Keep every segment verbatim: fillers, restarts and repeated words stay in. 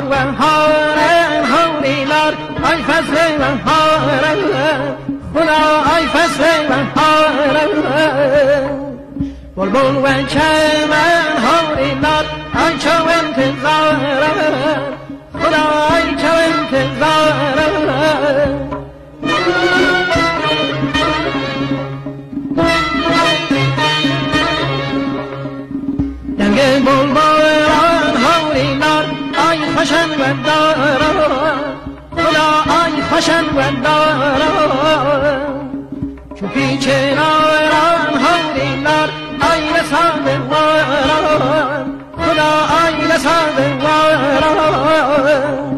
بهارن هولی لار ای فصل بهارن خدا ای فصل بهارن بلبل و چمن هولی لار ای چو انتظارن خدا ای چو انتظارن دنگ بلبلان هولی لار ای خوشن و داران خدا ای خوشن و داران چو پیچ ناران هولی لار ای رسان واران خدا ای رسان واران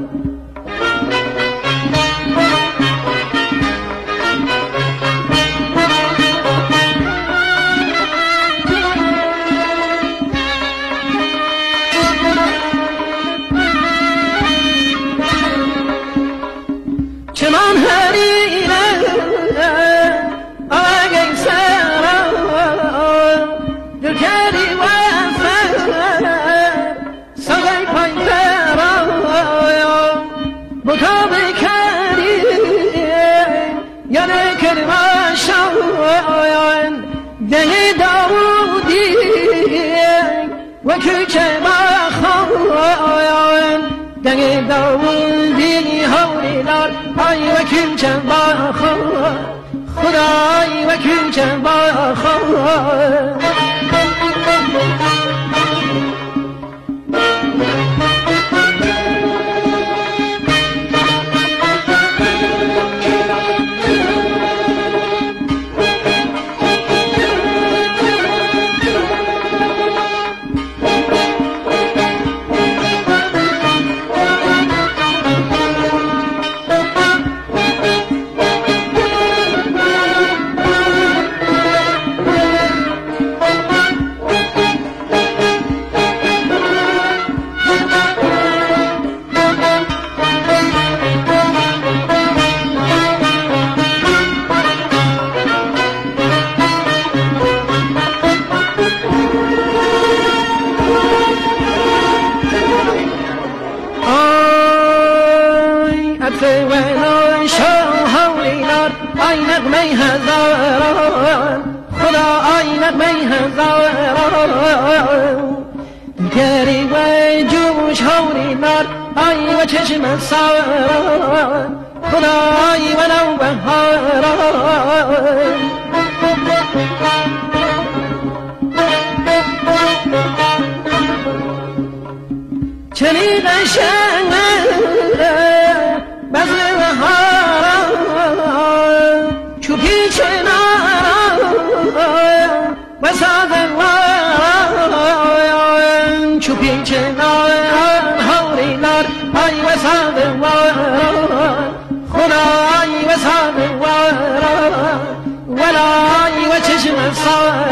چمان هرینه آگه سرا دل کردی وفر ساگه پای پرا بطاب کردی یعنی کلمه شاین دهی داودی و کوچه بخواین دهی داودی هولی لار ای وکیل چند با خدای وکیل چند با ولای شاه هولی لار ای نغمه هزاران خدا ای نغمه هزاران دلگری و جوش هولی لار ای و چشم ساران خدا ای و نو بهاران چنین قشنگه بزل بهاران چو پیچ ناران و ساز واران چو پیچ ناران هولی لار ای و ساز واران خدا ای و ساز واران ولای و چشم ساران